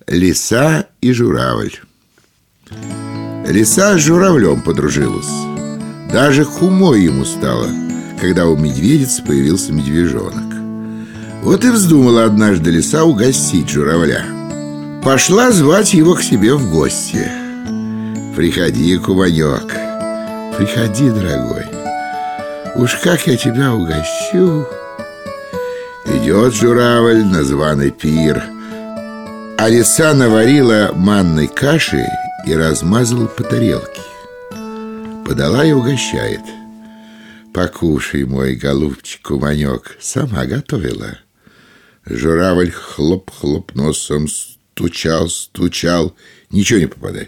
Лиса и журавль. Лиса с журавлем подружилась. Даже хумой ему стало, когда у медведицы появился медвежонок. Вот и вздумала однажды лиса угостить журавля. Пошла звать его к себе в гости. «Приходи, куманек, приходи, дорогой, уж как я тебя угощу». Идет журавль на званый пир, а лиса наварила манной каши и размазала по тарелке. Подала и угощает. «Покушай, мой голубчик, куманек, сама готовила». Журавль хлоп-хлоп носом, стучал, ничего не попадает.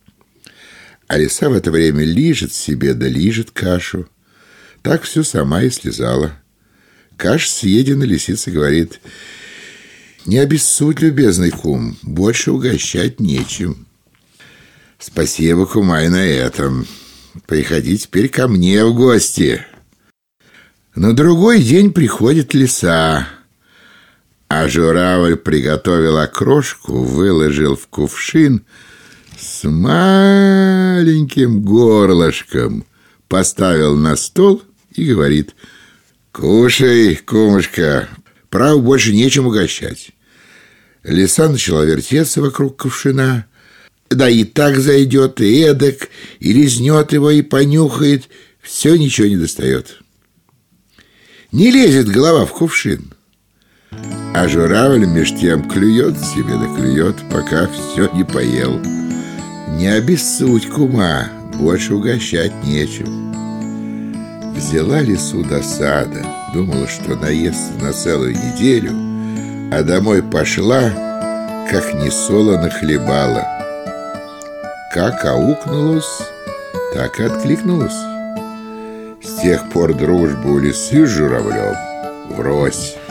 А лиса в это время лижет себе, да лижет кашу. Так все сама и слезала. Каша съедена, лисица говорит: «Не обессудь, любезный кум, больше угощать нечем». «Спасибо, кума, и на этом. Приходи теперь ко мне в гости». На другой день приходит лиса, а журавль приготовил окрошку, выложил в кувшин с маленьким горлышком, поставил на стол и говорит: «Кушай, кумушка, право, больше нечем угощать». Лиса начала вертеться вокруг кувшина, да и так зайдет, и эдак, и лизнет его, и понюхает, все ничего не достает. Не лезет голова в кувшин. А журавль меж тем клюет себе да клюет, пока все не поел. Не обессудь, кума, больше угощать нечем. Взяла лису досада, думала, что наестся на целую неделю, а домой пошла, как несолоно хлебала. Как аукнулась, так и откликнулась. С тех пор дружба у лисы с журавлем врозь.